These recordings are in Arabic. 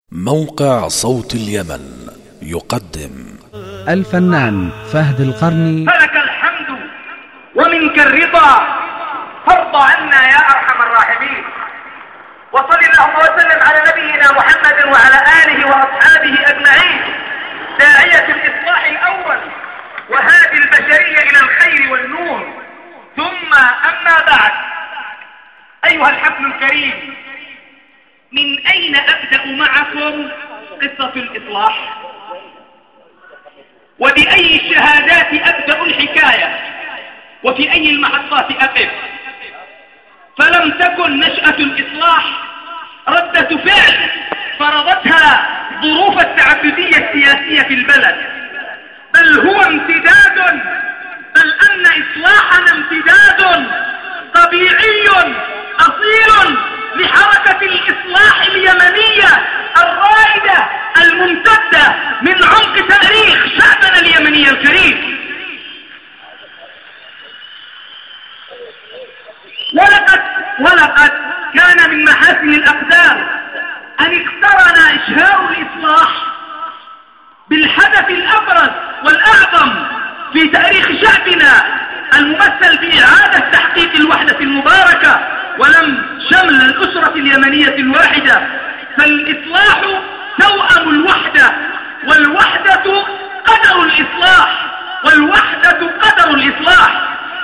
موقع صوت اليمن يقدم الفنان فهد القرني. فلك الحمد ومنك الرضا، فارض عنا يا أرحم الراحمين. وصل اللهم وسلم على نبينا محمد وعلى آله وأصحابه أجمعين، داعية الإصلاح الأول وهادي البشرية إلى الخير والنور. ثم أما بعد، أيها الحفل الكريم، من أين أبدأ معكم قصة الإصلاح؟ وبأي الشهادات أبدأ الحكاية؟ وفي أي المحطات أقف؟ فلم تكن نشأة الإصلاح ردة فعل فرضتها ظروف التعبدية السياسية في البلد، بل هو امتداد، بل أن إصلاحنا امتداد طبيعي أصيل لحركة الإصلاح اليمنية الرائدة الممتدة من عمق تاريخ شعبنا اليمني الكريم. ولقد كان من محاسن الأقدار أن اقترن إشهار الإصلاح بالحدث الأبرز والأعظم في تاريخ شعبنا الممثل بإعادة تحقيق الوحدة المباركة، ولم شمل الأسرة اليمنية الواحدة، فالإصلاح توأم الوحدة، والوحدة قدر الإصلاح، والوحدة قدر الإصلاح.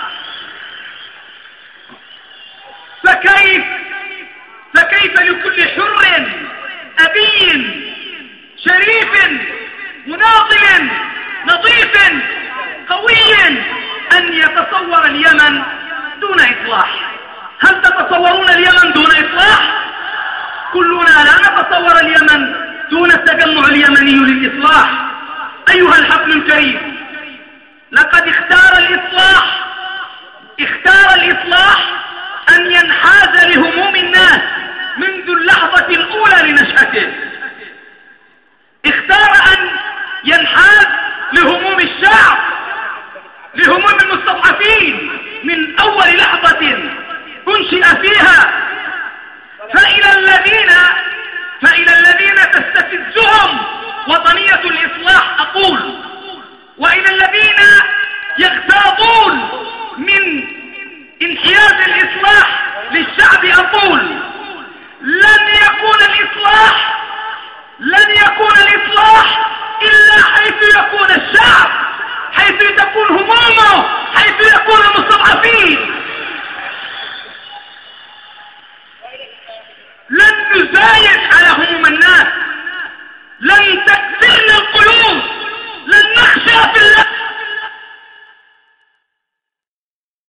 فكيف لكل حر أبي شريف مناضل نظيف قوي أن يتصور اليمن دون إصلاح؟ هل تتصورون اليمن دون إصلاح؟ كلنا لا نتصور اليمن دون التجمع اليمني للإصلاح. أيها الحفل الكريم، لقد اختار الإصلاح أن ينحاز لهموم الناس منذ اللحظة الأولى لنشأته، اختار أن ينحاز لهموم الشعب، لهموم المستضعفين من أول لحظة أنشئ فيها. فإلى الذين تستفزهم وطنية الإصلاح أقول، وإلى الذين يغتاظون من انحياز الإصلاح للشعب أقول: لن يكون الإصلاح إلا حيث يكون الشعب، حيث تكون همومه، حيث يكون المستضعفين. لن نزايد على هموم الناس، لن تكثرن